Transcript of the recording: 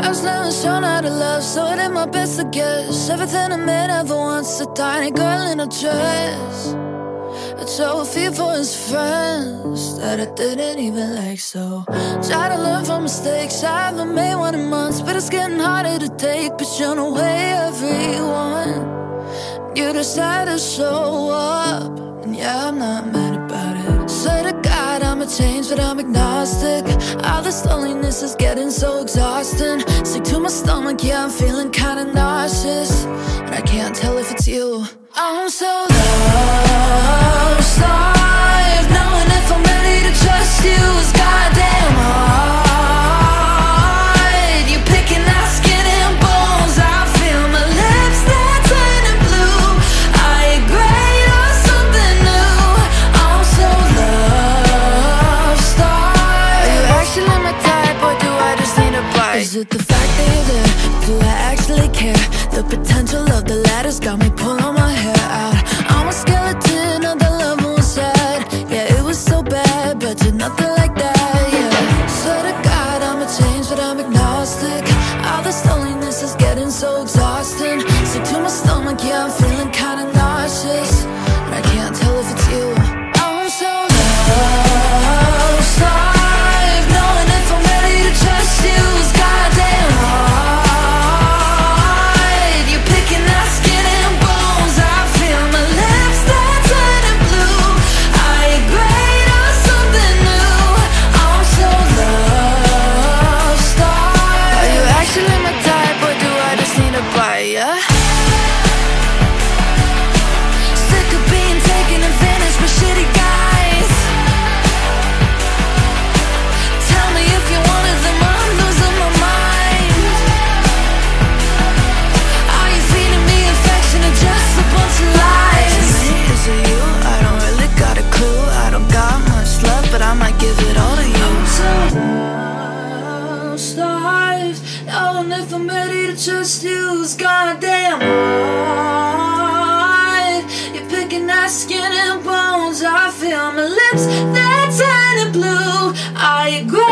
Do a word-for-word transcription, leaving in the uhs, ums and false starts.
I was never shown how to love, so I did my best to guess. Everything a man ever wants, a tiny girl in a dress. I drove a few for his friends that I didn't even like, so try to learn from mistakes. I haven't made one in months, but it's getting harder to take. But you know, way everyone, you decided to show up, and yeah, I'm not mad about it. Swear to God, I'ma change, but I'm agnostic. All this loneliness is getting so exhausting. Sick to my stomach, yeah, I'm feeling kinda nauseous, and I can't tell if it's you. I'm so lost, I've knowing if I'm ready to trust you is goddamn hard. You're picking out skin and bones, I feel my lips, they're turning blue. Are you great or something new? I'm so lost, are you actually my type, or do I just need a bite? Is it the fact that you're there? Do I actually care? The potential of the latter's got me pulling my hair out. I'm a skeleton of the love inside. Yeah, it was so bad, but you're nothing like that, yeah. Swear to God, I'ma change, but I'm agnostic. All this loneliness is getting so exhausting. Sick to my stomach, yeah, I'm feeling kinda nauseous, and I can't tell if it's you. I'm so lost, I've knowing if I'm ready to trust you is goddamn hard. You're picking out skin and bones, I feel my lips, they're turning blue. Are you great or something new? I'm so lost, are you actually my type, or do I just need a bite, yeah? Sick of being taken advantage by shitty guys. Tell me if you're one of them, I'm losing my mind. Are you feeding me affection or just a bunch of lies? Is it me, is it you? I don't really got a clue. I don't got much left, but I might give it all to you. I'm so lost, I've knowing if I'm ready to trust you is goddamn hard. You're picking at skin and bones, I feel my lips, they're turning blue. Are you great